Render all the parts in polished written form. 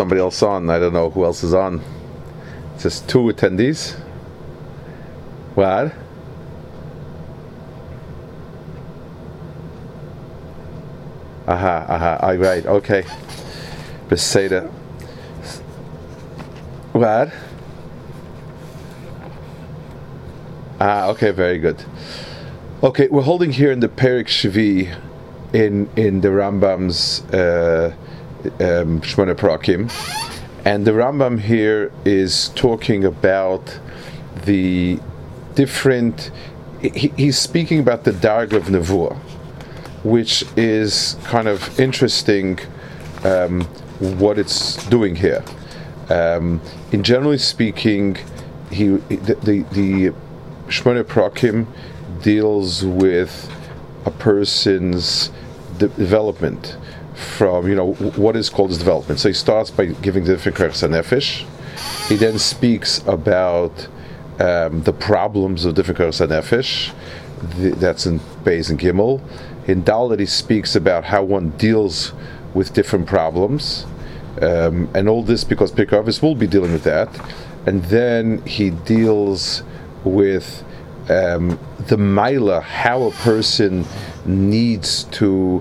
somebody else on. I don't know who else is on. It says 2 attendees. What? Right, okay. Beseda. What? Okay, very good. Okay, we're holding here in the Perek Shvi in the Rambam's Shmona Parakim, and the Rambam here is talking about the different. He's speaking about the Darg of Nevuah, which is kind of interesting. What it's doing here. In generally speaking, the Shmona Parakim deals with a person's development from, what is called as development. So he starts by giving the different Krechas HaNefesh. He then speaks about the problems of different Krechas HaNefesh. That's in Beis and Gimel. In Dalet, he speaks about how one deals with different problems. And all this because Pirkei Avos will be dealing with that. And then he deals with the Maila, how a person needs to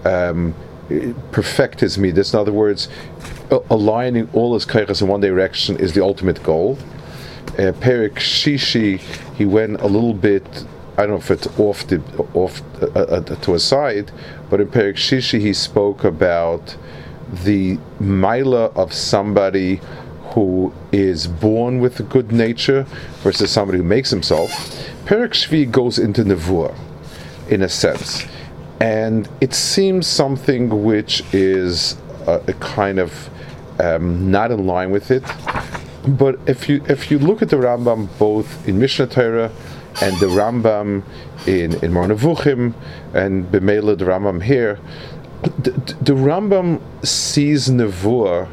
perfect his midas. In other words, aligning all his kairas in one direction is the ultimate goal. Perek Shishi, he went a little bit, I don't know if it's off to a side, but in Perek Shishi he spoke about the Maila of somebody who is born with a good nature versus somebody who makes himself. Perek Shvi goes into Nevuah, in a sense, and it seems something which is a kind of not in line with it. But if you look at the Rambam both in Mishnah Torah and the Rambam in Moreh Nevuchim and B'meila the Rambam here, the Rambam sees Nevuah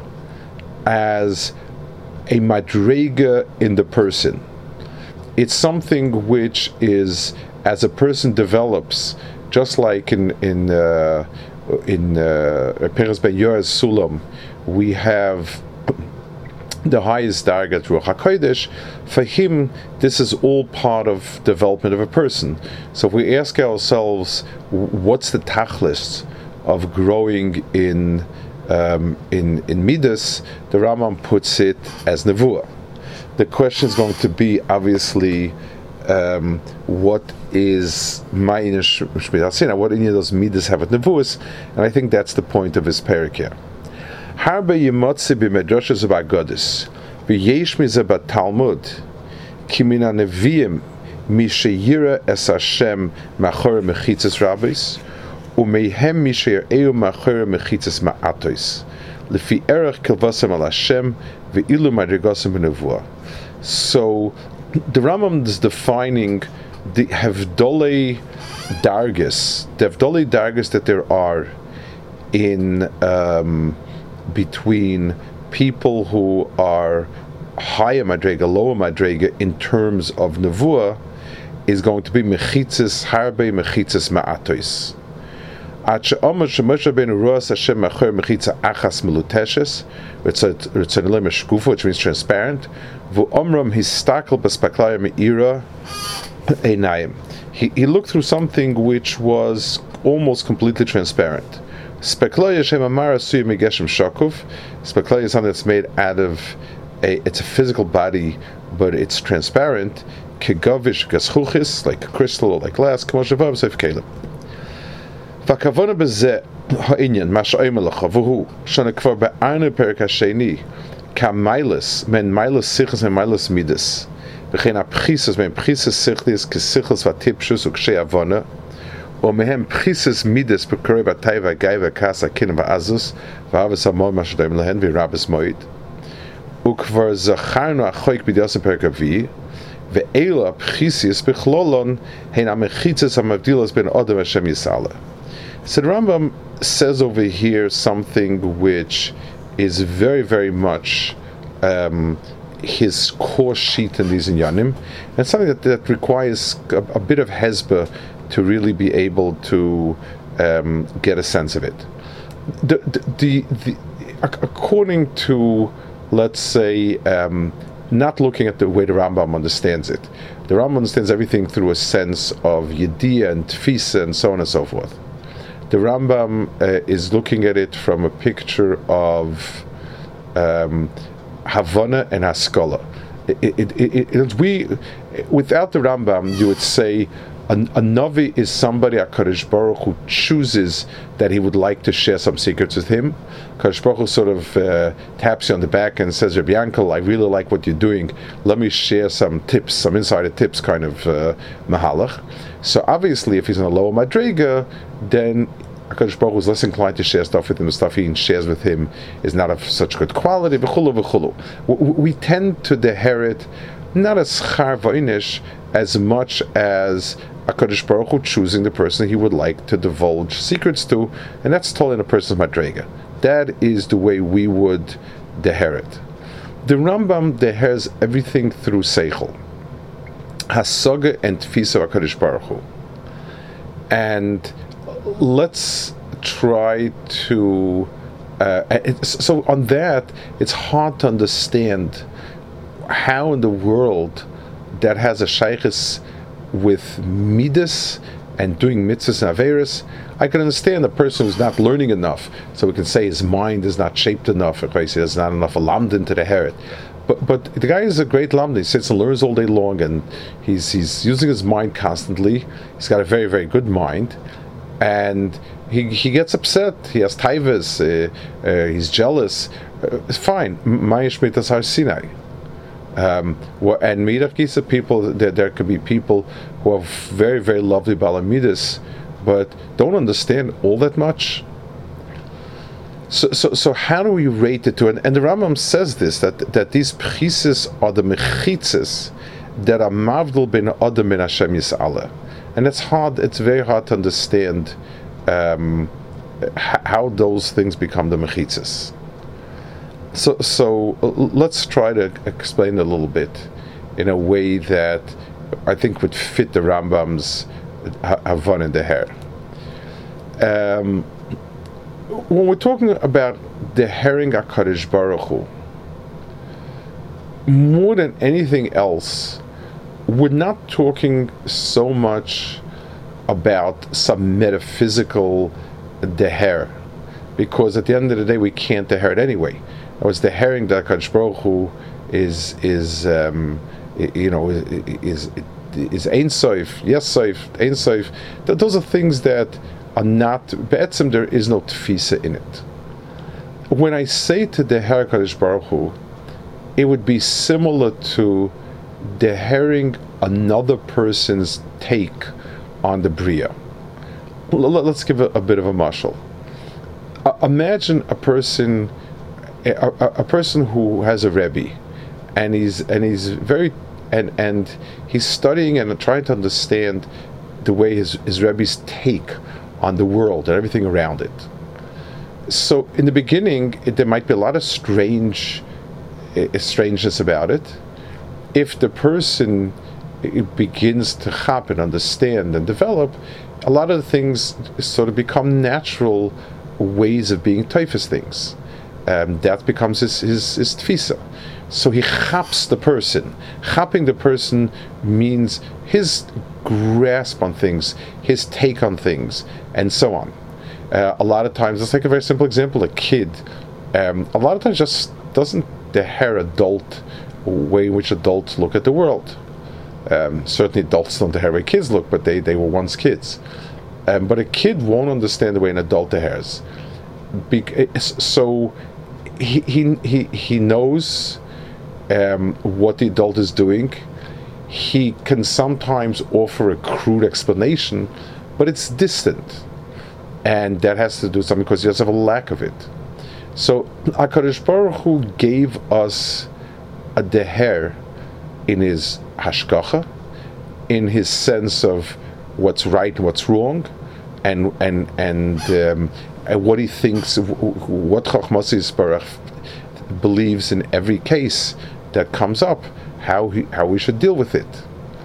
as a madrega in the person. It's something which is, as a person develops, just like in Peres Ben Yoaz Sulam, we have the highest dargat Ruach HaKodesh. For him, this is all part of development of a person. So if we ask ourselves, what's the tachlis of growing in Midas, the Rambam puts it as Nevuah. The question is going to be, obviously, what is Ma'inish Shmid, what any of those Midas have with Nevuahs, and I think that's the point of his parak here. Harbe yemotzi b'medrashas b'agodis v'yesh mize b'talmud ki min haneviim mi sheyira es Hashem machore mechitzas rabbis u'meihem mi sheyireu machore mechitzas ma'atois lefi erech kilvasem al Hashem ve'ilu madrigosem b'nevuah. So the Rambam is defining the Havdolei Dargis, that there are in between people who are higher madrega, lower madrega in terms of nevuah, is going to be mechitzas harbe, mechitzas ma'atois. Which means transparent. He looked through something which was almost completely transparent. Speklaya is something that's made out of it's a physical body, but it's transparent. Kegavish gaschuchis, like crystal or like glass. K'moshevav seif kelim. V'kavona b'zeh ha'inyan masha'im alacha v'hu shana kvar be'arnu perik ha'sheni ka'mailas men mailas sichas and mailas midas v'chein ha'pchisas men pchisas sichlis k'sichlis v'tipshus u'kshei avona u'mehem pchisas midas b'korei b'tay v'gai v'kas ha'kin v'azus v'havas ha'mon masha'im lehen v'rabes moed u'kvar zacharnu achoik b'diasim perik ha'vi ve'elu ha'pchisis b'chlolon hein ha'mechitzas ha'mavdilas ben Adam Hashem Yisala. So the Rambam says over here something which is very, very much his core sheet in these inyanim, and something that requires a bit of hezbah to really be able to get a sense of it. according to, let's say, not looking at the way the Rambam understands it. The Rambam understands everything through a sense of Yediyah and Tfisa and so on and so forth. The Rambam is looking at it from a picture of Havana and Haskalah. Without the Rambam, you would say a Navi is somebody HaKadosh Baruch Hu chooses that he would like to share some secrets with him. HaKadosh Baruch Hu sort of taps you on the back and says, Rabbi Yankel, I really like what you're doing. Let me share some tips, some insider tips kind of mahalach. So obviously, if he's in a lower madrega, then HaKadosh Baruch Hu is less inclined to share stuff with him. The stuff he shares with him is not of such good quality. V'chulu v'chulu. We tend to deherit not as schar v'inish as much as HaKadosh Baruch Hu choosing the person he would like to divulge secrets to, and that's totally in a person's madrega. That is the way we would deherit. The Rambam dehers everything through seichel, hasaga and tfisa of HaKadosh Baruch Hu. And let's try to so on that, it's hard to understand how in the world that has a shaykhis with midas and doing mitzvahs and averis. I can understand a person who's not learning enough, so we can say his mind is not shaped enough, if I say there's not enough lamdin to the heret. But the guy is a great lamdin. He sits and learns all day long, and he's using his mind constantly. He's got a very, very good mind, and he gets upset. He has taivas. He's jealous. It's fine. Ma'ish mitas har Sinai. And Midach people, there could be people who are very, very lovely Balamidas, but don't understand all that much. So how do we rate it to? And the Rambam says this, that these pchises are the mechitzes that are mavdul ben adam ben Hashem Yis'aleh. And it's very hard to understand how those things become the mechitzes. So let's try to explain it a little bit in a way that I think would fit the Rambam's Havan and the Her. When we're talking about the herring HaKadosh Baruch Hu, more than anything else, we're not talking so much about some metaphysical deher, because at the end of the day we can't deher it anyway. It was the herring that HaKadosh Baruch Hu is Ein Sof, Yes Sof, Ein Sof. Those are things that are not be'etzem. There is no tfisa in it. When I say to the Her HaKadosh Baruch Hu, it would be similar to the herring another person's take on the Bria. Let's give a bit of a mashal. Imagine a person who has a Rebbe, and he's very and he's studying and trying to understand the way his Rebbe's take on the world and everything around it. So in the beginning, there might be a lot of strangeness about it. If the person begins to chap and understand and develop, a lot of the things sort of become natural ways of being typhus things. That becomes his tfisa. So he chaps the person. Chapping the person means his grasp on things, his take on things, and so on. A lot of times, let's take a very simple example. A kid, a lot of times just doesn't deher adult way in which adults look at the world. Certainly adults don't deher the way kids look, but they were once kids. But a kid won't understand the way an adult dehers. So he knows what the adult is doing. He can sometimes offer a crude explanation, but it's distant, and that has to do something because he doesn't have a lack of it. So HaKadosh Baruch Hu gave us a deher in his hashgacha, in his sense of what's right and what's wrong, and what he thinks, what Chachmas Yisbarach believes in every case that comes up, how we should deal with it.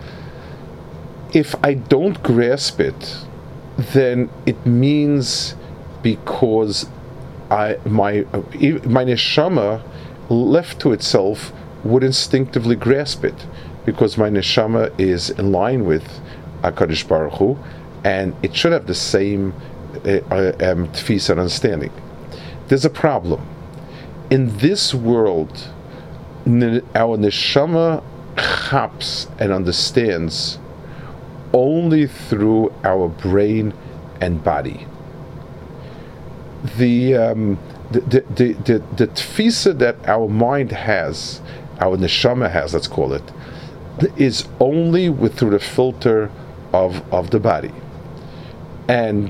If I don't grasp it, then it means because my neshama, left to itself, would instinctively grasp it, because my neshama is in line with HaKadosh Baruch Hu, and it should have the same tefisa and understanding. There's a problem. In this world, our neshama chaps and understands only through our brain and body. The tefisa that our mind has, our neshama has, let's call it, is only through the filter of the body, and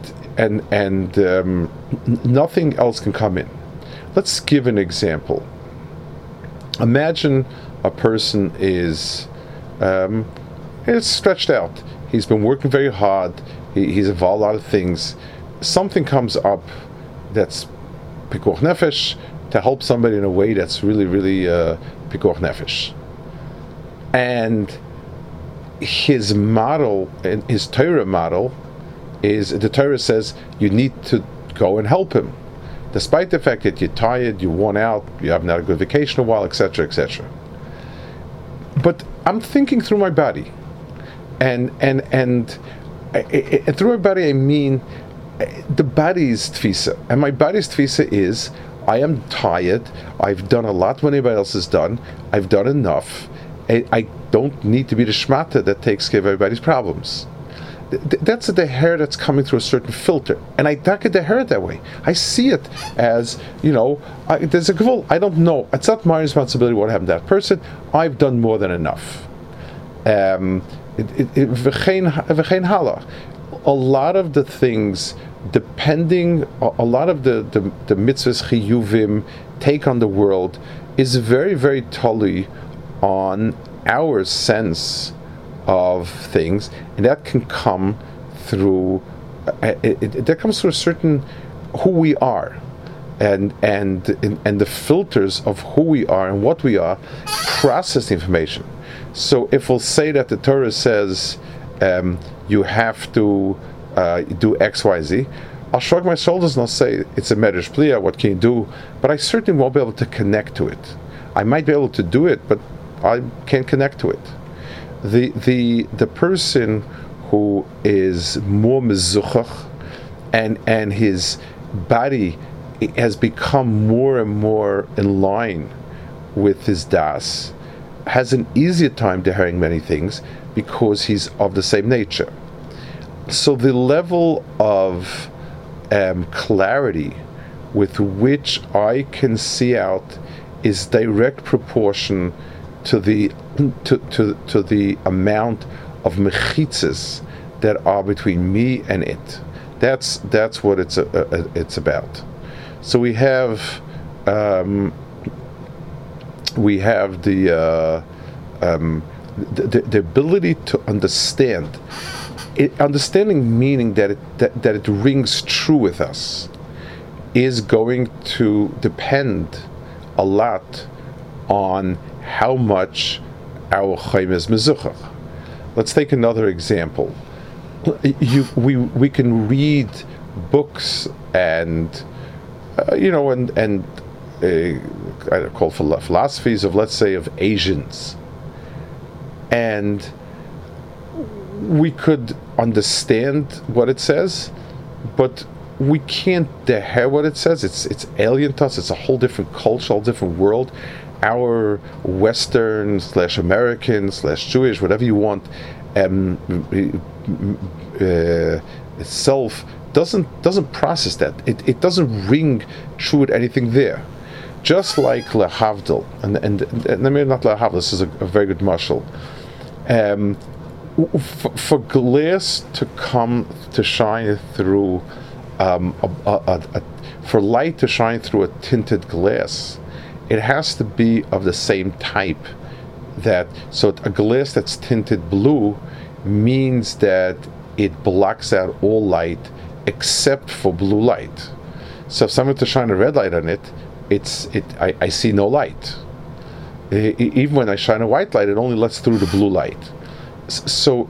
nothing else can come in. Let's give an example. Imagine a person is stretched out. He's been working very hard. He's involved in a lot of things. Something comes up that's pikuach nefesh, to help somebody in a way that's really, really pikuach nefesh. And his model, and his Torah model, is the Torah says you need to go and help him, despite the fact that you're tired, you're worn out, you haven't had a good vacation in a while, etc., etc. But I'm thinking through my body, and through my body I mean the body's tefisa, and my body's tefisa is, I am tired, I've done a lot when anybody else has done, I've done enough, I don't need to be the shmata that takes care of everybody's problems. That's the hair that's coming through a certain filter, and I don't get the hair that way. I see it as, there's a gvul. I don't know. It's not my responsibility what happened to that person. I've done more than enough. V'chein hala. A lot of the things, a lot of the mitzvahs chiyuvim take on the world is very, very totally on our sense of things, and that can come through that comes through a certain who we are, and the filters of who we are and what we are process the information. So if we'll say that the Torah says you have to do X, Y, Z, I'll shrug my shoulders and I'll say it's a medrash pliya, what can you do? But I certainly won't be able to connect to it. I might be able to do it, but I can't connect to it. The person who is more mezuchach, and his body has become more and more in line with his das, has an easier time to hearing many things because he's of the same nature. So the level of clarity with which I can see out is direct proportion to the amount of mechitzas that are between me and it. That's what it's about. So we have the ability to understand. Understanding meaning that it rings true with us is going to depend a lot on how much our chaim is mezuchach. Let's take another example. We can read books and I call philosophies of, let's say, of Asians, and we could understand what it says, but we can't hear what it says. It's alien to us. It's a whole different culture, a whole different world. Our Western / American / Jewish, whatever you want, self doesn't process that. It doesn't ring true with anything there. Just like lehavdil, and maybe not lehavdil. This is a very good mashal. For glass to come to shine through, for light to shine through a tinted glass, it has to be of the same type. So a glass that's tinted blue means that it blocks out all light except for blue light. So if someone to shine a red light on it, I see no light. Even when I shine a white light, it only lets through the blue light. So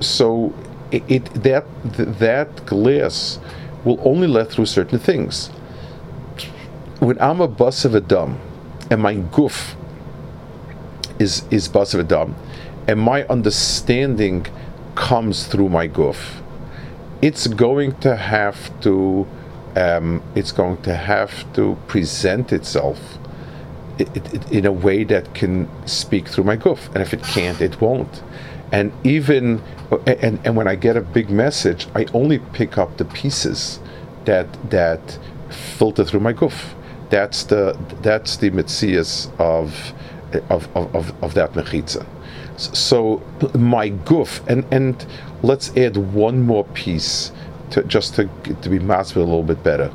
that glass will only let through certain things. when I'm a Basav Adam, and my guf is Basav Adam, and my understanding comes through my guf, it's going to have to present itself in a way that can speak through my guf, and if it can't, it won't. And even and when I get a big message, I only pick up the pieces that filter through my guf. That's the metzias of that mechitza. So my guf, and let's add one more piece to be masked a little bit better.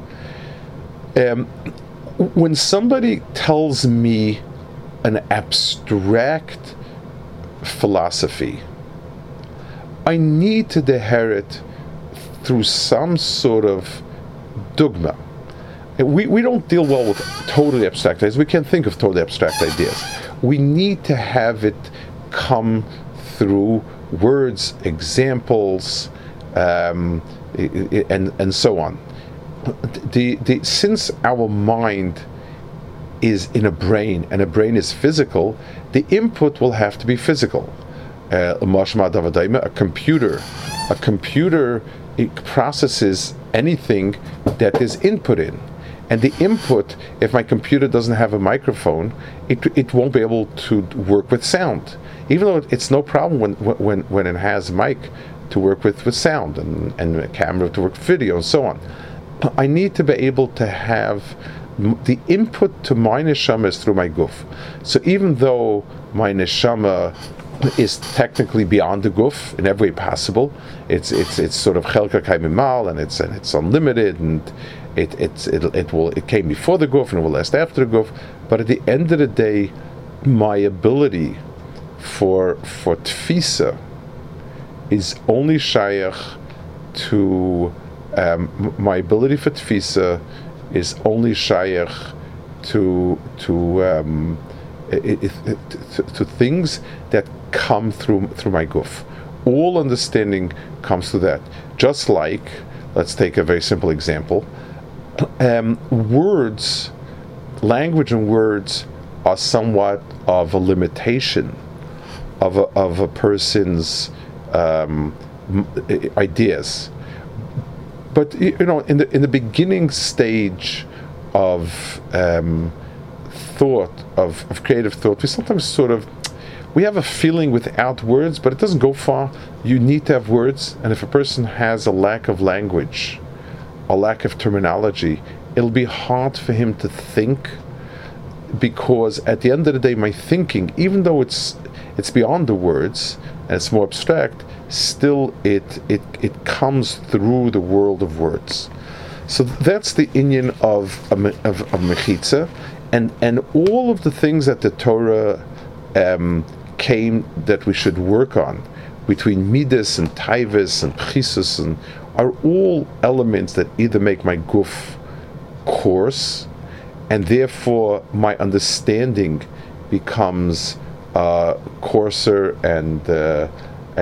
When somebody tells me an abstract philosophy, I need to deher it through some sort of dogma. We don't deal well with totally abstract ideas. We can't think of totally abstract ideas. We need to have it come through words, examples, and so on. Since our mind is in a brain, and a brain is physical, the input will have to be physical. A computer it processes anything that is input in. And the input, if my computer doesn't have a microphone, it won't be able to work with sound. Even though it's no problem when it has a mic to work with sound, and a camera to work with video, and so on. I need to be able to have the input to my neshama is through my guf. So even though my neshama is technically beyond the guf in every way possible, it's sort of chelka kaimimal, and it's unlimited, and it came before the guf and it will last after the guf. But at the end of the day, my ability for tfisa is only shayach to my ability for tfisa is only shayach to things that come through my guf. All understanding comes through that. Just like, let's take a very simple example. Words, language and words are somewhat of a limitation of a person's ideas. But in the beginning stage of thought, of creative thought, we sometimes we have a feeling without words, but it doesn't go far. You need to have words, and if a person has a lack of language, a lack of terminology, it'll be hard for him to think, because at the end of the day, my thinking, even though it's beyond the words and it's more abstract, still it comes through the world of words. So that's the inyan of mechitza, and all of the things that the Torah came that we should work on, between midas and taivas and pchisus, and are all elements that either make my guf coarse, and therefore my understanding becomes coarser, and the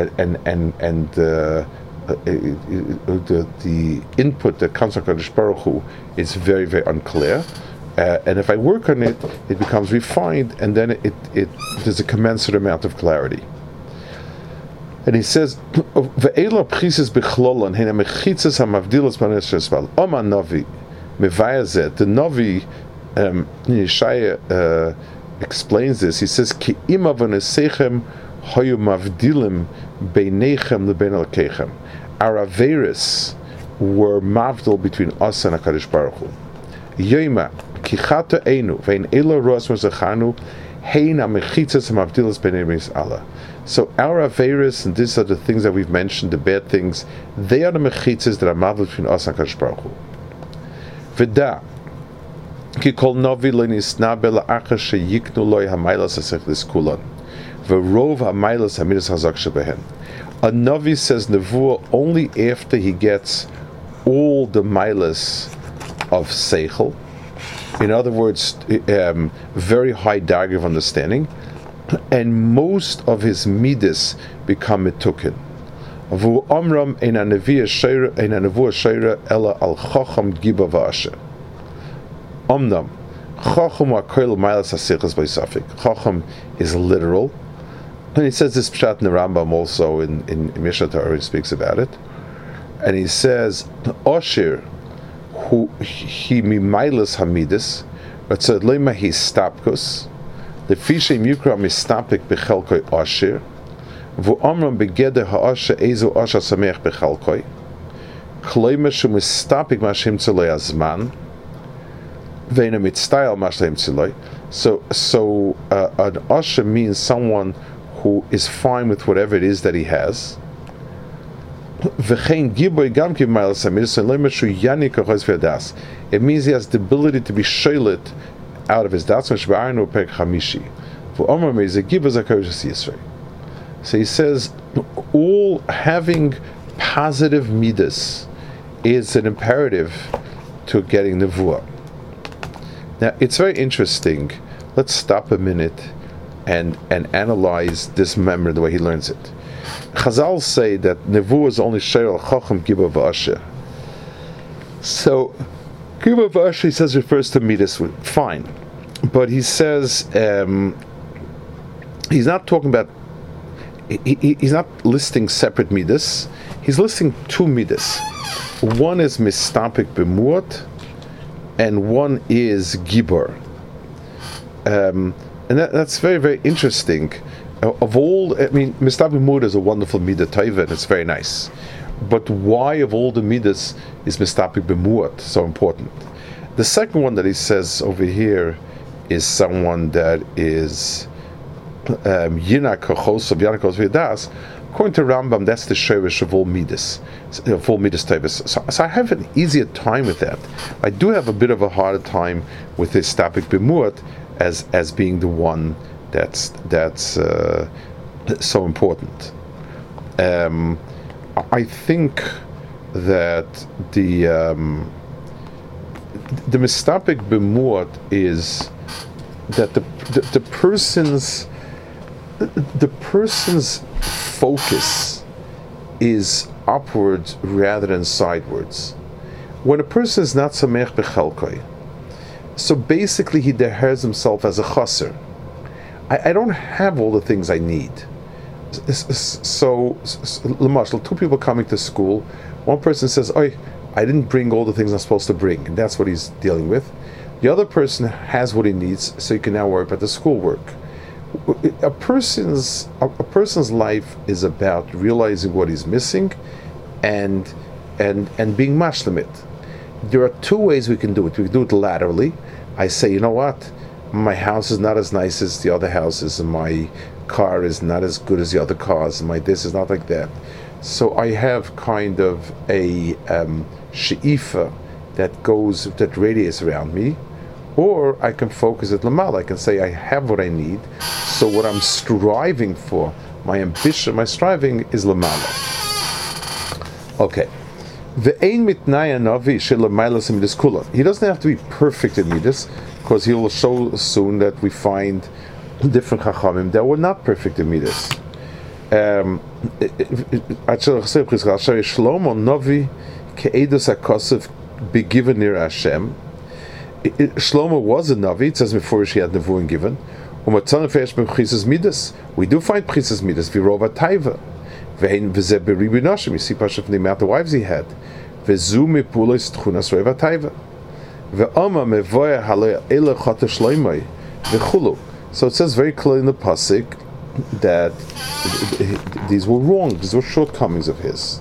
input that comes from Kadosh Baruch Hu is very, very unclear. And if I work on it, it becomes refined, and then there's a commensurate amount of clarity. And he says, "Ve'ela pchisis bichlolon hina mechitzas hamavdilos b'nei Yisrael." Oma Navi mevayazet. The Navi Yeshaya explains this. He says, "Ki ima v'nesechem hayu mavdilim beinechem lebein elokechem." Our averis were mavdil between us and HaKadosh Baruch Hu. Yoima ki chata einu ve'in elo roas mozachanu heina mechitzas hamavdilos b'nei Yisrael. So our averis, and these are the things that we've mentioned, the bad things, they are the mechitzas that are mavdil between us and HaKadosh Baruch Hu. V'da ki kol novi lo nisna bela'achar sheyiknu loy hamaylas hasechlis kulon v'rov hamaylas hamidas hazak shebehen. A novi says nevuah only after he gets all the milas of seichel. In other words, very high darga of understanding, and most of his midas become mitukin. Avu amram ein nevuah sheira ela al chacham giba v'asher. Omnam, Chacham is literal. And he says this pshat in the Rambam also in Mishnah Torah, he speaks about it. And he says, Oshir, who he mimailus hamidus, but said lema he stapkus, the fishe mukra mistapik bechelkoi Oshir, vu amram begeder haasha ezu asha samech bechelkoi, kloima shu mistapik mashim tzoloi azman, veina mitztayal mashim tzoloi. So an asha means someone who is fine with whatever it is that he has. It means he has the ability to be sholet out of his das. So he says, all having positive midas is an imperative to getting nevuah. Now it's very interesting. Let's stop a minute and analyze this memory the way he learns it. Chazal say that nevuah is only she'el chacham gibur v'asher. So gibur v'asher, he says, refers to midas. Fine, but he says he's not talking about. He's not listing separate midas. He's listing two midas. One is mistapik b'muat, and one is gibur. And that's very, very interesting. Of all, I mean, Mistapik Muda is a wonderful midah taiva, and it's very nice. But why of all the midas is Mistapik B'muat so important? The second one that he says over here is someone that is Yinak Chosav Yanakos V'das. According to Rambam, that's the sherish of all midas, of all midas taivas. So I have an easier time with that. I do have a bit of a harder time with this Mistapik B'muat as being the one that's so important. I think that the mistapik b'muat is that the person's focus is upwards rather than sidewards. When a person is not samech b'chelkoi, so basically he deheres himself as a chaser. I don't have all the things I need. So, Lamashal, two people coming to school, one person says, "Oh, I didn't bring all the things I'm supposed to bring," and that's what he's dealing with. The other person has what he needs, so he can now worry about the schoolwork. A person's life is about realizing what he's missing, and being mashlemit. There are two ways we can do it. We can do it laterally. I say, you know what? My house is not as nice as the other houses, and my car is not as good as the other cars, and my this is not like that. So I have kind of a she'ifa that radiates around me, or I can focus at lamal. I can say I have what I need. So what I'm striving for, my ambition, my striving is lamala. Okay. He doesn't have to be perfect in midas, because he will show soon that we find different chachamim that were not perfect in midas. Shlomo Novi ke'edus hakosef begiven near Hashem. Shlomo was a Navi. It says before she had nevuah given. We do find pchisas midas. Virova taiva. You see Pasha from the amount of wives he had. So it says very clearly in the pasuk that these were wrong, these were shortcomings of his.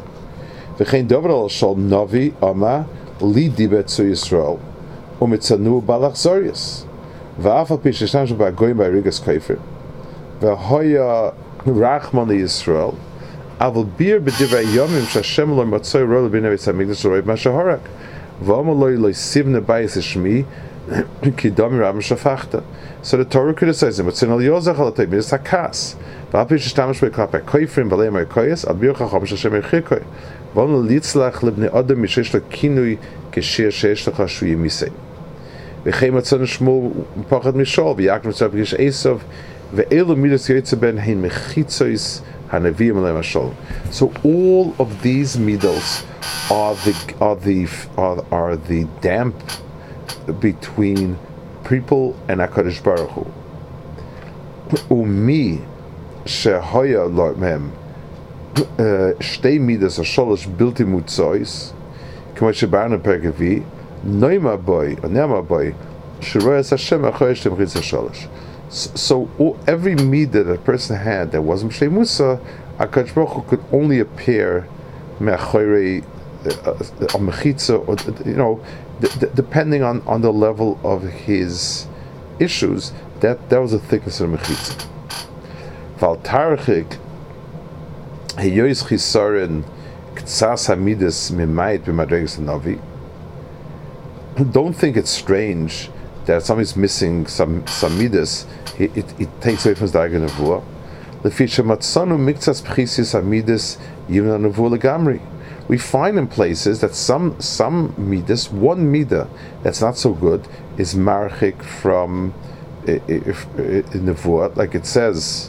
Navi ama li dibet zu Yisrael umitzanu balach zorius va'afal pi shesham shabagoyim ba'rigas kaifer v'hoya rachman li Yisrael aval bir b'divrei yomim shashem lo matzoy ro l'binei beis hamikdash l'roiv mashaharak v'amaloi lo sivne bayis ishmi ki domi ram shafachta. So the Torah criticizes him. But sin al yozach al atay midas hakas v'api sheshtamish be'klapei koifrim v'alei ma'ikoyes al bir chacham shashem echikoy v'amal litzlach libnei adam mishesh lo kinui keshir shesh lecha shu yimisei v'chei matzon shmuel pachad mishol v'yaakov mitzvah b'gish Esav ve'elu midas yoytze ben hein mechitzois hanaviyim alei mashol. So all of these middles are the damp between people and HaKadosh Baruch Hu. Umi shehoya lo'mem shtei midas hasholosh bilti mutzois k'mo shebarnu perek Revi'i noima boy or nema boy sheroyas Hashem achoyesh temchitz hasholosh. So every midah that a person had that wasn't Shtei Musa, HaKadosh Baruch Hu could only appear me'achorei a mechitza, or depending on the level of his issues. That was the thickness of the mechitza. Val tarchik heyois chisaron ktsas hamidas mimayit b'madregas hanavi. Don't think it's strange that somebody's missing some midas. It takes away from his darga nevuah. Lefisha matzanu miktsas pchisis hamidas yivna nevuah legamri. We find in places that some midas, one midah that's not so good, is marchik from nevuah, like it says.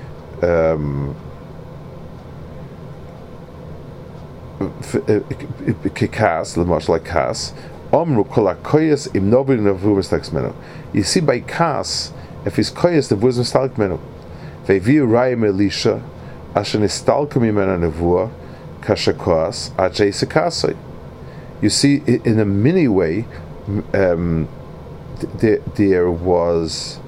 Kikas, much like kas. Omru kol hakoyes im novi nevuah mistalek menu. You see, by kas, if he's koyes, the nevuah is mistalek menu. Ve'viu rayim Elisha asher nistalku mimena nevuah kashakoas ajay sekasoi. You see, in a mini way, there was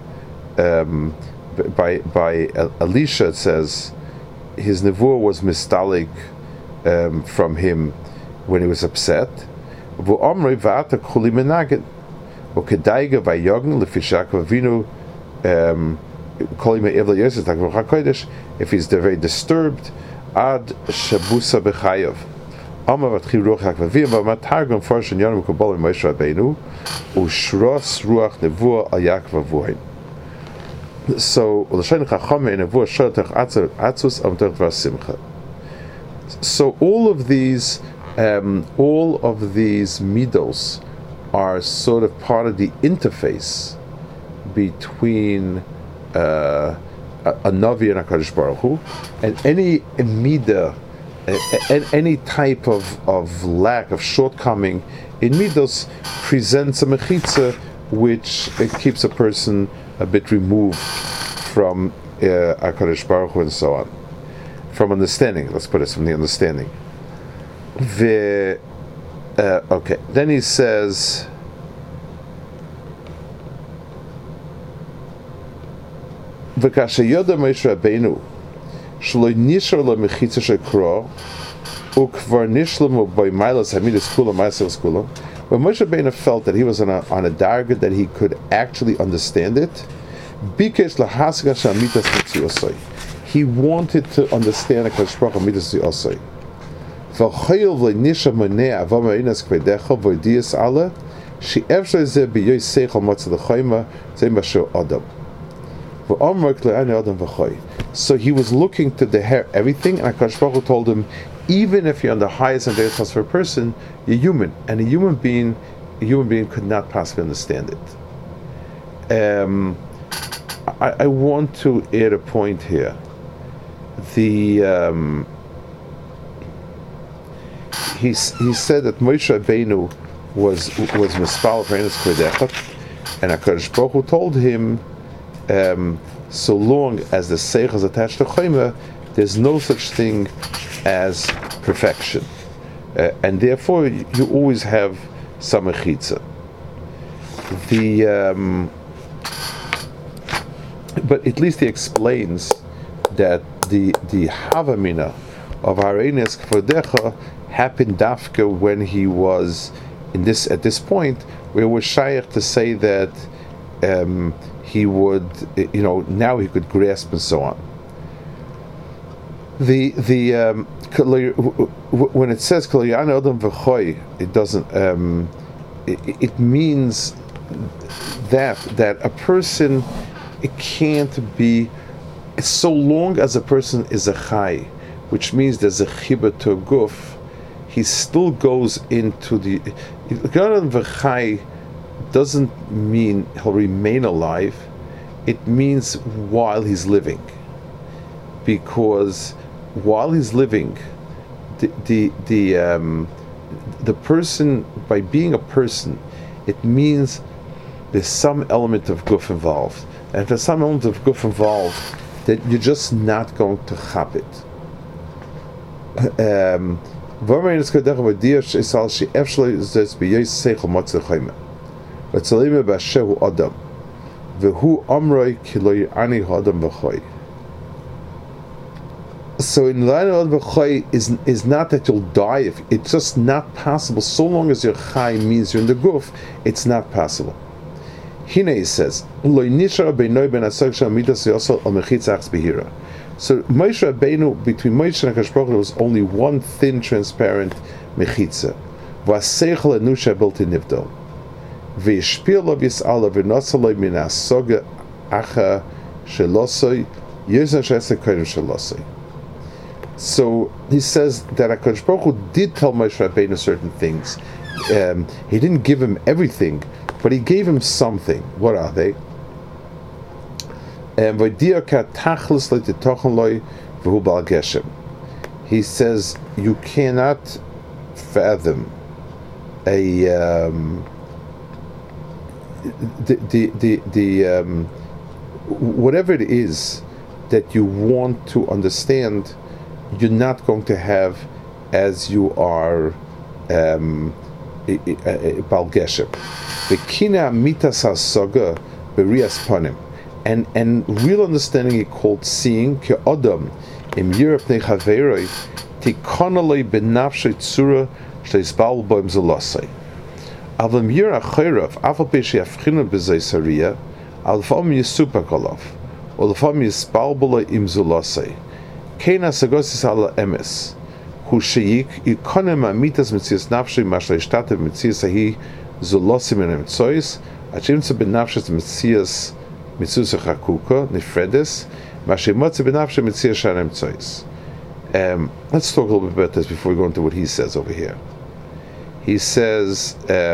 by Elisha, it says his nevuah was mistalik from him when he was upset. V'omrei v'ata kuli menaged v'kedaiga v'yogn lefishak v'vinu koli me'evla yosef takvur hakodesh. If he's very disturbed, ad shabusa b'chayav. Amar v'tchil ruach hakvavim v'matargum forshen yonam kabbalah Moshe Rabbeinu ushros ruach nevuah al Yaakov avuhin. So l'shen chachamei nevuah shotach atzus amtach v'asimcha. So all of these midos are sort of part of the interface between a Navi and HaKadosh Baruch Hu, and any midah, any type of lack, of shortcoming in midos presents a mechitza which keeps a person a bit removed from HaKadosh Baruch Hu and so on. From understanding, let's put it from the understanding. Okay, then he says, "V'kasha yoda Moshe Rabbeinu shelo nishar lo mechitza shekro ukvar nishlemu by milas hamidas kula ma'asos kula." When Moshe Rabbeinu felt that he was on a darga that he could actually understand it, bikesh lahasga shamitas mitziosai. He wanted to understand the HaKadosh Baruch Hu midas osai. V'chayil v'nisha monei avam ha'inaz kvedecha v'dias ala she'efshar zeh b'yoy seichel matzah l'chayma zeh masher adam. V'amar k'le'ani adam v'chay. So he was looking to the hair everything, and HaKadosh Baruch Hu told him, even if you're on the highest and greatest class for a person, you're human, and a human being could not possibly understand it. I want to add a point here. He said that Moshe Rabbeinu was mispal for Enes Kvedechat, and HaKadosh Baruch Hu told him, so long as the seich is attached to Chayma, there's no such thing as perfection, and therefore you always have some mechitza. But at least he explains that the Havamina of Hareines Kvodecha happened dafka when he was at this point where it was shaykh to say that he would, now he could grasp and so on. When it says Kol Yana Adam V'choy, it doesn't. It means that a person, it can't be, so long as a person is a chai, which means there's a chibah to a guf, he still goes into the Yana V'chai doesn't mean he'll remain alive. It means while he's living, because while he's living, the person, by being a person, it means there's some element of guf involved. And if there's some element of guf involved, then you're just not going to chap it. So in Laila is not that you'll die. If it's just not possible. So long as your chai means you're in the guf, it's not possible. Hine he says, So Moshe Rabbeinu, between Moshe and Akash Baruch Hu, there was only one thin, transparent mechitza. V'aseichel enusha built in nivdol. V'yishpil lo v'yis'ala v'nosaloi min ha'soga acha shelosoi yizan she'esek kodim shelosoi. So he says that Akash Baruch Hu did tell Moshe Rabbeinu certain things. He didn't give him everything, but he gave him something. What are they? He says you cannot fathom whatever it is that you want to understand, you're not going to have as you are Bal Geshem. The Kina Mitas HaSaga Berias Panim. And real understanding is called seeing. Ke Adam im Europe ne Chaveroi tikonalei benafshe tzura sheisbal boim zelosei. Avam Yira Chayrav afal peshi afchinu bezeisaria alfam yisupakolav olfam yisbalbala im zelosei. Keina sagosis ala emes hu sheik ikonem amitas mitzias nafshe mashle shtatev mitzias ahi zelosim in emetzois achimtza benafshes mitzias Let's talk a little bit about this before we go into what he says over here. He says,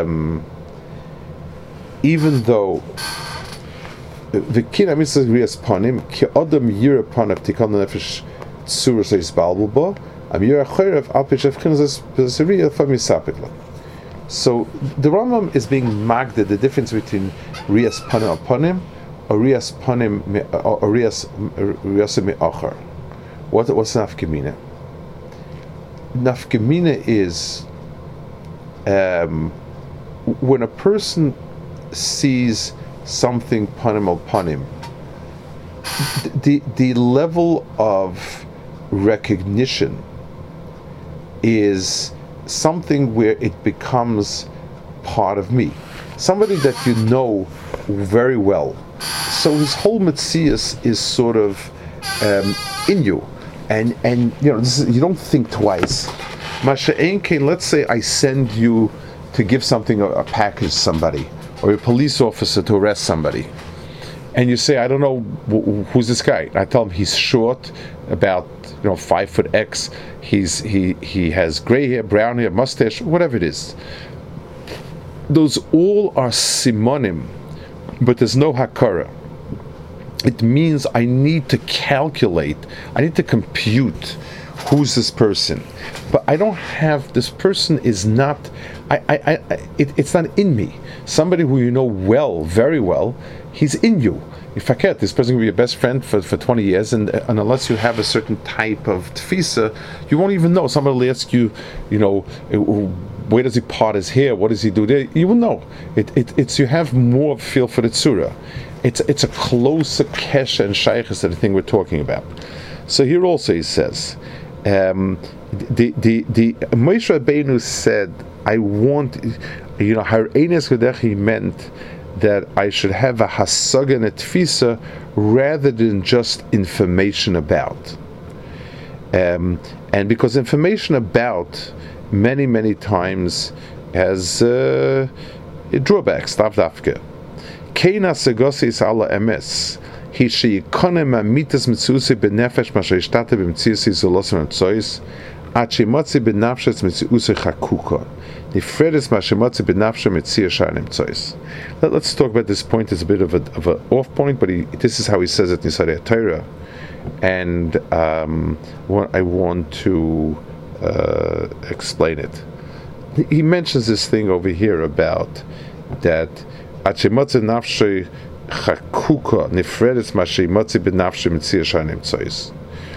even though the kin amisas rias panim ki adam yira panav tikal nefesh tzura seis balbuba am yira chayrav alpish avchinas besaria famisapitla. So the Rambam is being magded the difference between rias panim panim Arias panim Arias me'achar. What's nafkamina? Nafkamina is when a person sees something panim al panim. The level of recognition is something where it becomes part of me. Somebody that you know very well. So his whole metzius is sort of in you, and you know you don't think twice. Let's say I send you to give something a package to somebody, or a police officer to arrest somebody, and you say I don't know who's this guy. I tell him he's short, about 5 foot X. He has gray hair, brown hair, mustache, whatever it is. Those all are simonim, but there's no hakara. It means I need to calculate, I need to compute who's this person, but I don't have, this person is not, it's not in me. Somebody who you know well, very well, he's in you. If I can't, this person will be your best friend for 20 years, and unless you have a certain type of tefisa, you won't even know. Somebody will ask you, where does he part his hair? What does he do there? You will know. It's you have more feel for the tzura. It's a closer kesha and shaykhis to the thing we're talking about. So here also he says, the Moshe Rabbeinu said, I want, Hareines Gedech, he meant that I should have a hasaga and a tfisa rather than just information about. And because information about many times has drawbacks, davdafke. Keina segosis ala emes. He she ikonem amitas mitzusi benefesh mashayishtate b'mitziasi zolosim and achi motzi benafshes mitziusi chakuka. Nifredes mashemotzi benafshe mitzia shanim tzois. Let's talk about this point. It's a bit of a off point, but this is how he says it in Yisarei Torah, and I want to explain it. He mentions this thing over here about that achimotze nafshe chakuka nifredes mashe motze benafshe mitzir shanim tzois.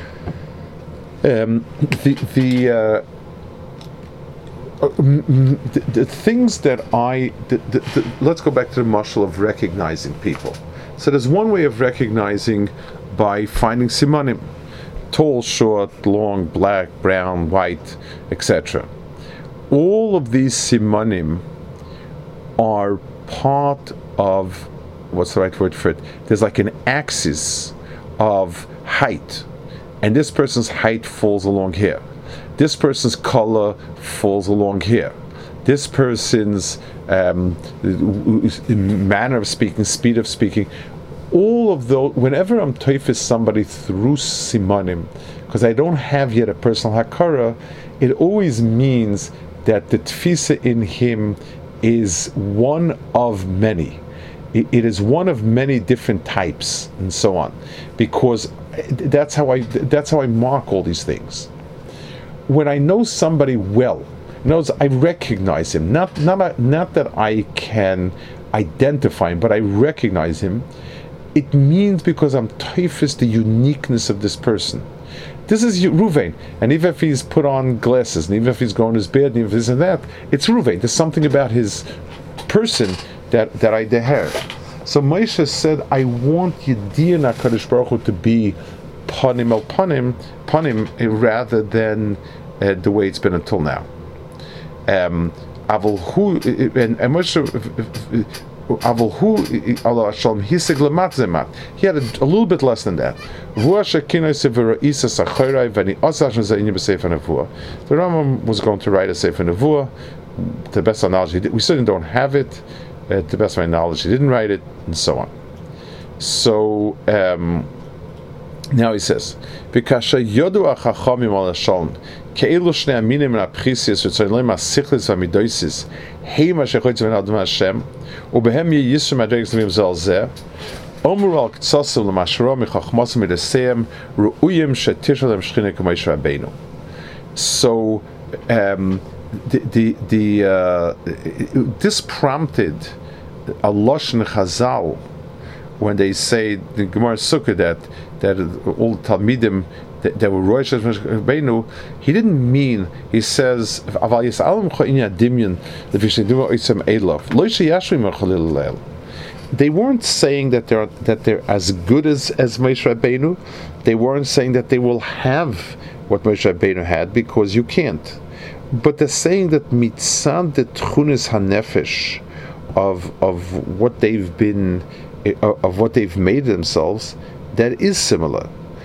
The things that let's go back to the marshal of recognizing people. So there's one way of recognizing by finding simanim: tall, short, long, black, brown, white, etc. All of these simanim are part of, what's the right word for it? There's like an axis of height, and this person's height falls along here. This person's color falls along here. This person's manner of speaking, speed of speaking, all of those, whenever I'm toifis somebody through simanim, because I don't have yet a personal hakara, it always means that the tfisa in him is one of many. It is one of many different types, and so on, because that's how I mark all these things. When I know somebody well, knows I recognize him, not that I can identify him, but I recognize him. It means because I'm typhus the uniqueness of this person. This is Ruvain, and even if he's put on glasses, and even if he's going to his bed, and even if this and that, it's Ruvain. There's something about his person that I deher. So Moshe said, I want Yediyah HaKadosh Baruch Hu to be panim el panim, rather than the way it's been until now. Aval hu and Moshe aval hu Allah Shalom hisig lemat zemat. He had a little bit less than that. The Rambam was going to write a Sefer Nevuah. To the best of knowledge, we certainly don't have it. To the best of my knowledge, he didn't write it, and so on. So now he says, "V'kasha yodu achachamim al Shalom ke'ilu shnei aminim and apchisius v'tzolim asichlis v'amidoisis heima shechotz v'nadam Hashem ubehem yiyisru madregis l'mim zel zeh omru al ktsasim l'mashro michachmasim edeseim ru'uyim shetishalem shchina k'moish Rabbeinu." So this prompted a lashon Chazal when they say the Gemara Sukkah that all the Talmidim that were Rosh Hashanah, he didn't mean, he says, they weren't saying that they're as good as Moshe Rabbeinu. They weren't saying that they will have what Moshe Rabbeinu had, because you can't. But they're saying that mitzad the tchunis hanefesh of what they've been, of what they've made themselves, that is similar.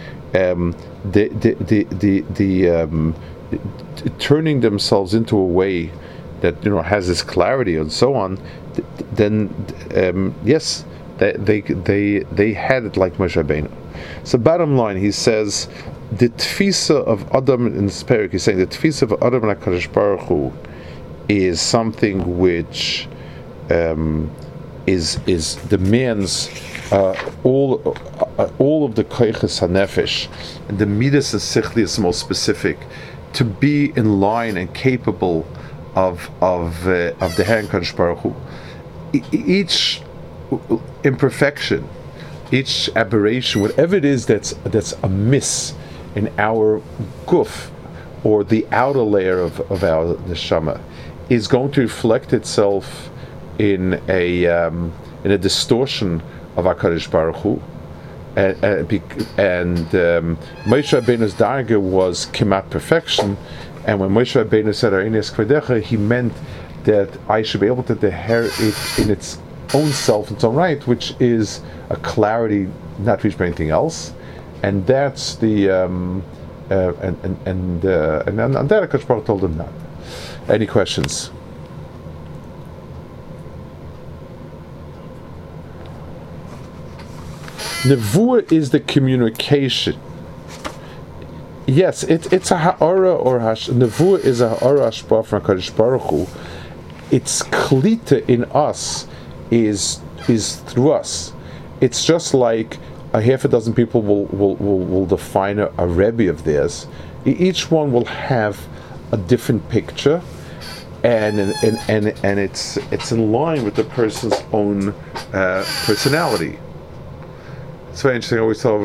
Turning themselves into a way that has this clarity and so on. Then yes, they had it like Moshe Rabbeinu. So bottom line, he says the tfisa of Adam in this parak, he's saying the tfisa of Adam and HaKadosh Baruch Hu is something which is demands all of the koiches hanefesh and the midas and sichlius most specific to be in line and capable of the Herren HaKadosh Baruch Hu. Each imperfection, each aberration, whatever it is that's amiss in our guf, or the outer layer of our neshama, is going to reflect itself in a distortion of HaKadosh Baruch Hu. And Moshe Rabbeinu's darga was kimat perfection, and when Moshe Rabbeinu said Arinias Kvedecha, he meant that I should be able to deher it in its own self, its own right, which is a clarity not reached by anything else, and that's the and on that HaKadosh Baruch Hu told him not. Any questions? Nevuah is the communication. Yes, it's a ha'ara or nevuah is a ha'ara hashpah from HaKadosh Baruch Hu. Its klita in us is through us. It's just like a half a dozen people will define a rebbe of theirs. Each one will have a different picture, and it's in line with the person's own personality. It's very interesting. I always tell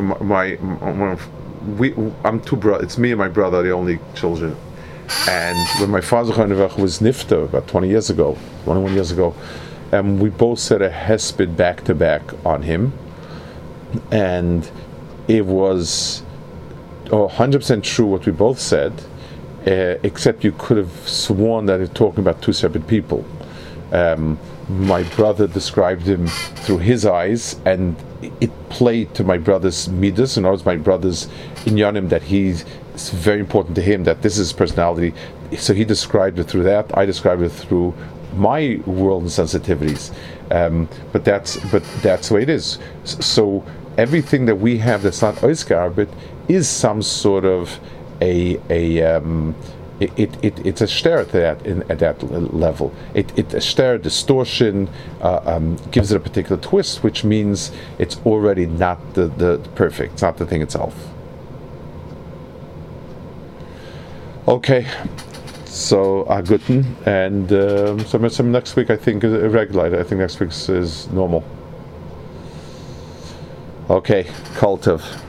I'm two brothers. It's me and my brother, the only children. And when my father was nifter about 21 years ago, we both said a hesped back to back on him, and it was 100% true what we both said, except you could have sworn that it's talking about two separate people. My brother described him through his eyes, and it played to my brother's midas, and also my brother's inyanim, that it's very important to him that this is his personality. So he described it through that. I described it through my world and sensitivities. But that's the way it is. So everything that we have that's not oisgarbet is some sort of it's a stare at that level. A stare distortion gives it a particular twist, which means it's already not the perfect. It's not the thing itself. Okay, so guten, and so next week I think is irregular. I think next week is normal. Okay, Kultiv.